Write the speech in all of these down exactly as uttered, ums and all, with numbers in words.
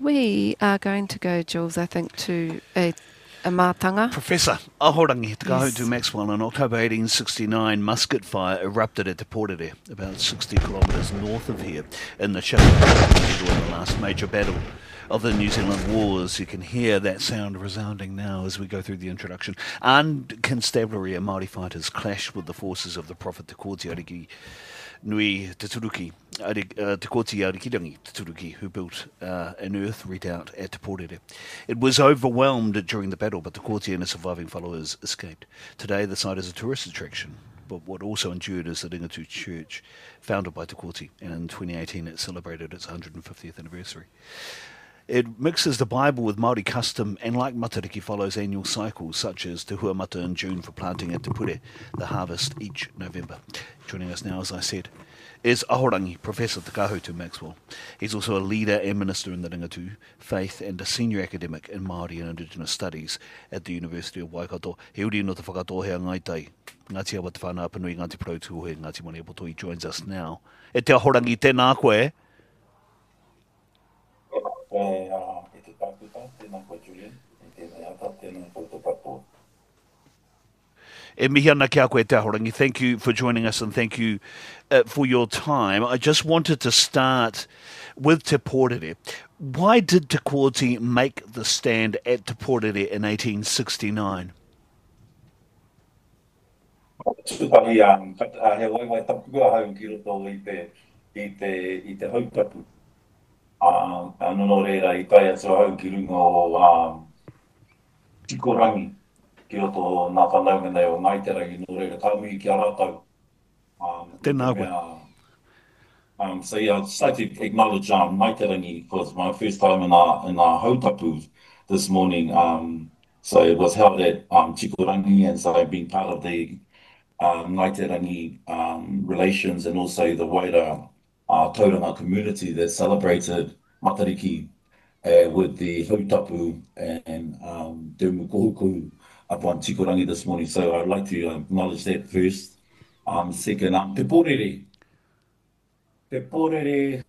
We are going to go, Jules, I think, to a, a mātanga. Professor Ahorangi Te Kahutu Yes. Maxwell. In October eighteen sixty-nine, musket fire erupted at Te Porere, about sixty kilometres north of here, in the Chapel in the last major battle of the New Zealand Wars. You can hear that sound resounding now as we go through the introduction. Armed constabulary and Māori fighters clashed with the forces of the Prophet Te Kōti Ariki Nui Te Turuki, uh, Te Kōti Arikirangi Te Turuki, who built uh, an earth redoubt at Te Porere. It was overwhelmed during the battle, but Te Kōti and his surviving followers escaped. Today, the site is a tourist attraction, but what also endured is the Ringatu Church, founded by Te Kōti, and in twenty eighteen it celebrated its one hundred fiftieth anniversary. It mixes the Bible with Māori custom and, like Matariki, follows annual cycles such as Te Huamata in June for planting at Te Pure, the harvest each November. Joining us now, as I said, is Ahorangi, Professor Te Kahutu Maxwell. He's also a leader and minister in the Ringatu faith and a senior academic in Māori and Indigenous Studies at the University of Waikato. He uri no te whakatohea ngai tai. Ngāti awa te whānau panui, Ngāti Porou Tūhoe, Ngāti Maniapoto. He joins us now. E te Ahorangi, tēnā koe. E mihi ana kia koe te Ahorangi. Thank you for joining us and thank you uh, for your time. I just wanted to start with Te Porere. Why did Te Kōti make the stand at Te Porere in eighteen sixty-nine? Tūtahi um, he waiwai tapua hau ki roto i te, i te, i te hautapu. Uh, Anono reira i tai atu hau ki runga o um, Tikorangi. Ki roto nā whanau nei o Ngaiterangi no reira tāmui ki a rātau. Um, Tēnā koe. Um, so yeah, I'd just like to acknowledge um, Ngaiterangi because my first time in our, in our hautapu this morning. Um, so it was held at um, Tikorangi, and so I've been part of the um, Ngaiterangi um, relations and also the wider uh, tauranga community that celebrated Matariki uh, with the hautapu and um, te mukuhuku upon Tikorangi this morning. So I'd like to acknowledge that first. Um, second, um, Te Porere. Te Porere,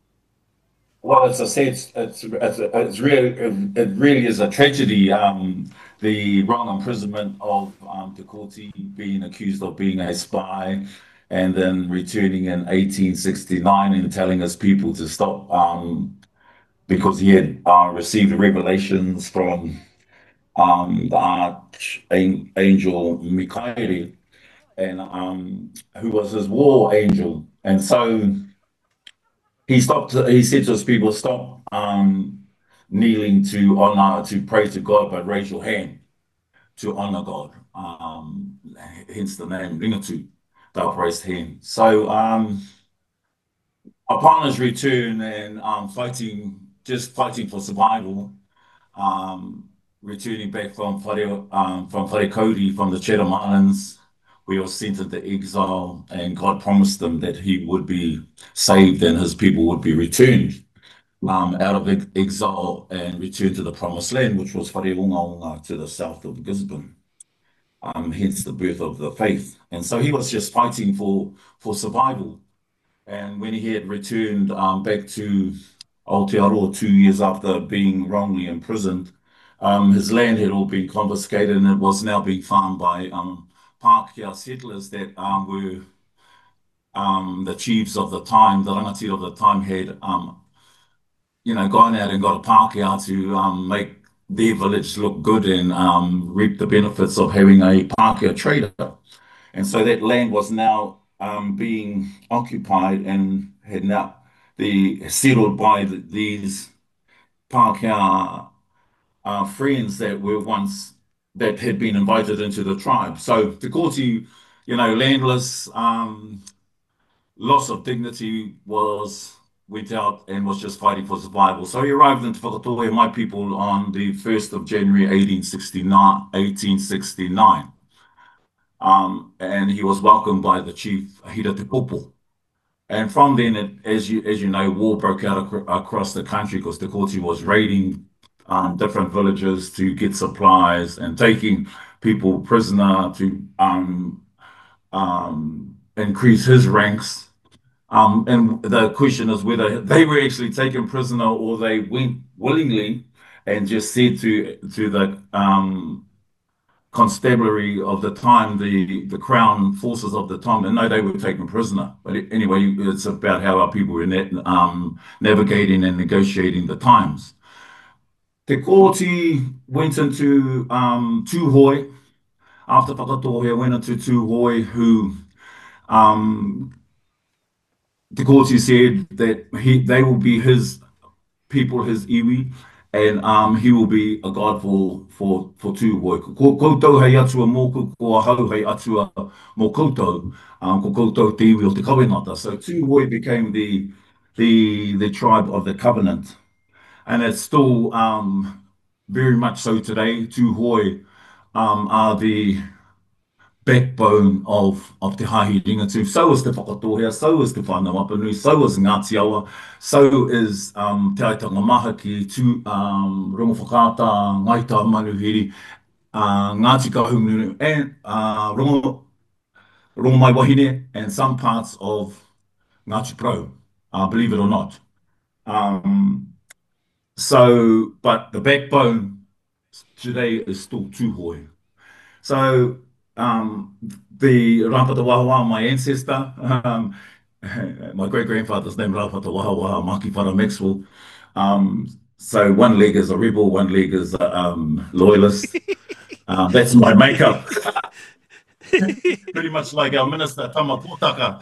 well, as I said, it's, it's, it's, it's really, it really is a tragedy. Um, the wrong imprisonment of um, Te Kōti, being accused of being a spy, and then returning in eighteen sixty-nine and telling his people to stop um, because he had uh, received revelations from um, the archangel Mikaere, and um, who was his war angel. And so he stopped. He said to his people, "Stop um, kneeling to honor, to pray to God, but raise your hand to honor God." Um, hence the name Ringatu, the upraised hand. So um, upon his return and um, fighting, just fighting for survival, um, returning back from Whare, um, from Whare Kauri, from the Chatham Islands, we were sent into exile, and God promised them that he would be saved and his people would be returned um, out of exile and returned to the promised land, which was Whare Unga to the south of Gisborne. Um, hence the birth of the faith. And so he was just fighting for, for survival. And when he had returned um, back to Aotearoa two years after being wrongly imprisoned, um, his land had all been confiscated and it was now being farmed by um, Pākehā settlers that um, were um, the chiefs of the time, the rangatira of the time had, um, you know, gone out and got a Pākehā to um, make their village look good and um, reap the benefits of having a Pākehā trader. And so that land was now um, being occupied and had now the settled by the, these Pākehā uh, friends that were once, that had been invited into the tribe. So Te Kōti, you know, landless, um, loss of dignity, was went out and was just fighting for survival. So he arrived in Te Whakatohea, my people, on the first of January eighteen sixty-nine. eighteen sixty-nine. Um, and he was welcomed by the chief Hira Te Popo. And from then, it, as you as you know, war broke out ac across the country because Te Kōti was raiding um, different villages to get supplies and taking people prisoner to um, um, increase his ranks. Um, and the question is whether they were actually taken prisoner or they went willingly and just said to to the um, constabulary of the time, the the crown forces of the time, and no, they were taken prisoner. But anyway, it's about how our people were na- um, navigating and negotiating the times. Te Kōti went into um, Tūhoe. After Whakatohea went into Tūhoe, who um, Te Kōti said that he they will be his people, his iwi, and um, he will be a god for for for Tūhoe. Ko koutou hei atua mōku, ko hau hei atua mō koutou, um, ko koutou te iwi o te kawenata. So Tūhoe became the the the tribe of the covenant, and it's still um, very much so today. Tūhoe um, are the backbone of, of te hahi ringatu. So is te whakatohea, so is te whānau apanui, so is Ngāti Awa, so is um, te aitanga maha ki tū um, rongo whakata, ngaita manuhiri, uh, Ngāti Kahungunu, and uh, rongo, rongo mai wahine, and some parts of Ngāti Pro, uh, believe it or not. Um, so, but the backbone today is still Tūhoe. So um, the Rapata Wahawa, my ancestor, um, my great grandfather's name Rapata Wahawa, Maki Whara Maxwell. Um, so one leg is a rebel, one leg is a um, loyalist. Um, that's my makeup. Pretty much like our minister, Tama Potaka.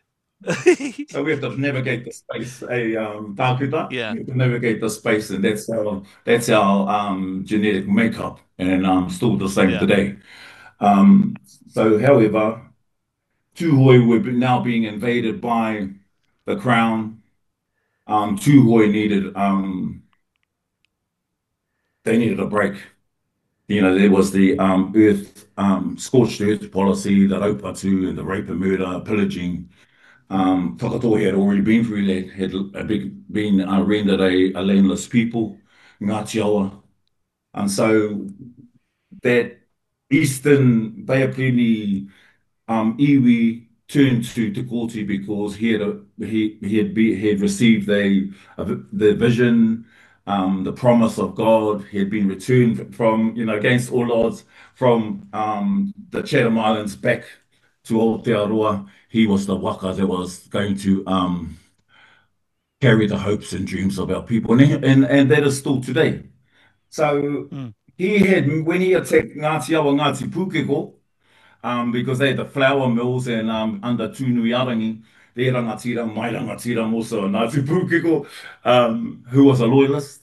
So we have to navigate the space, a um, tākuta. Yeah. We have to navigate the space, and that's our that's our um, genetic makeup, and um, still the same Yeah. today. Um, so, however, Tūhoe were now being invaded by the crown. Um, Tūhoe needed um, they needed a break. You know, there was the um, earth um, scorched earth policy, the raupatu and the rape and murder, pillaging. Um, Whakatohea had already been through that, had a big, been uh, rendered a, a landless people, Ngāti Awa. And so that eastern Bay of Plenty um, iwi turned to Te Kōti because he had a, he he had be, he had received a, a the vision, um, the promise of God. He had been returned from you know against all odds from um, the Chatham Islands back to Aotearoa. He was the waka that was going to um, carry the hopes and dreams of our people, and and, and that is still today. So Mm. he had when he attacked Ngāti Awa, Ngāti Pūkeko, um, because they had the flour mills and um, under Tūnui Arangi, they rangatira, mai rangatira also, Ngāti Pūkeko, um, who was a loyalist.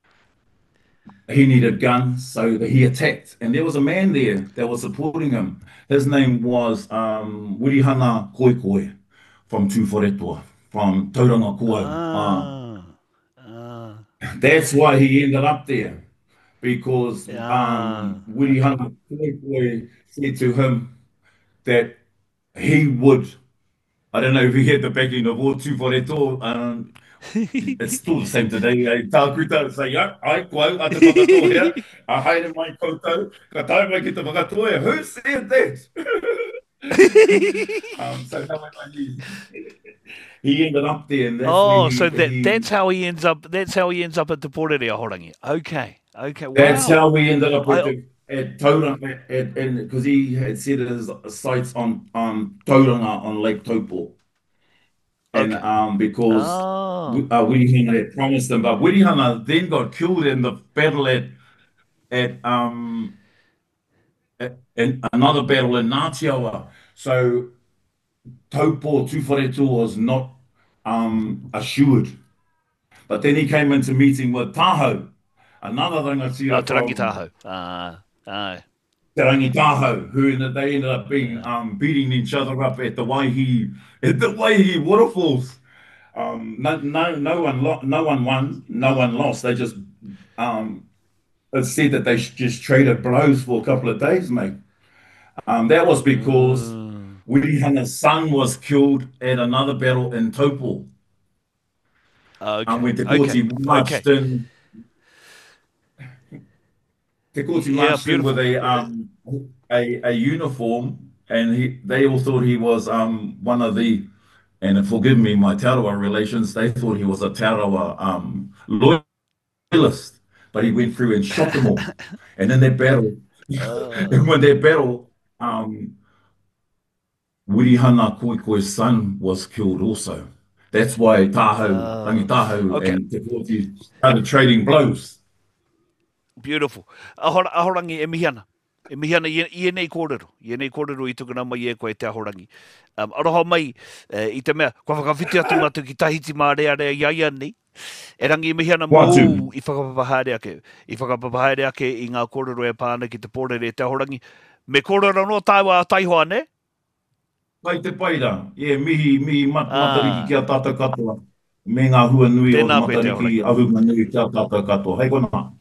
He needed guns, so he attacked. And there was a man there that was supporting him. His name was um, Wirihana Koekoe from Tūwharetua, from Tauranga Kua. Uh, Ah. Ah. that's why he ended up there, because Ah. um, Okay. Wirihana Koekoe said to him that he would. I don't know if he had the backing of all two for it all. Um, it's still the same today. Eh? Tā kuta say, yeah, ai koau, a te whakatoa hea, a haere mai koutou, ka tau mai ki te whakatoa hea. Who said that? um, so no one he, he ended up there, and that's where Oh, he, so that he that's how he ends up. That's how he ends up at Te Pōrere Ahorangi. Okay. Okay. that's Wow. how we ended up with I. the at Tauranga, at, and because he had set his sights on on Tauranga on Lake Taupo. And Okay. um, because Oh. uh, Wirihana had promised them, but Wirihana then got killed in the battle at at um at, in another battle in Ngāti Awa. So Taupo Tūwharetu was not um assured. But then he came into meeting with Tahoe, another Oh, rangatira Te Rangi from Tahoe. Ah. Aye. Te Rangi Tahoe, who ended, they ended up being Yeah. um beating each other up at the Waihi at the Waihi waterfalls. Um, no, no, no one, lo- no one won, no one lost. They just um, it said that they just traded blows for a couple of days, mate. Um, that was because Mm. Wirihana's son was killed at another battle in Taupo. Um, Okay. when Te Okay. Kōti Okay. marched in, Te Kōti Yeah. marched in with Beautiful. a Uh, um, a, a uniform, and he they all thought he was um, one of the And forgive me, my Te Arawa relations, they thought he was a Te Arawa um, loyalist, but he went through and shot them all. And in their battle, and when their battle, um, Wirihana Koikoe's son was killed also. That's why Tahoe, Uh, Rangi Tahoe okay. and Te Kooti started trading blows. Beautiful. Ahora, ahorangi e mihana. E mihana i, i nei kōrero. I nei kōrero I tukuna mai e koe te ahorangi. Um, aroha mai, uh, I te mea, kua whakawhiti atu matu ki tahiti mā rea rea iaia nei. E rangi I mihana mō I whakapapahaere ake. I whakapapahaere ake I ngā kōrero e pāna ki te pōrere te ahorangi. Me kōrero no taiwa taihoa ne? Pai te paira, e mihi, mihi mat, ah. matariki ki a tātou katoa. Me ngā hua nui o matariki ahuma nui ki a tātou katoa. Hei kona.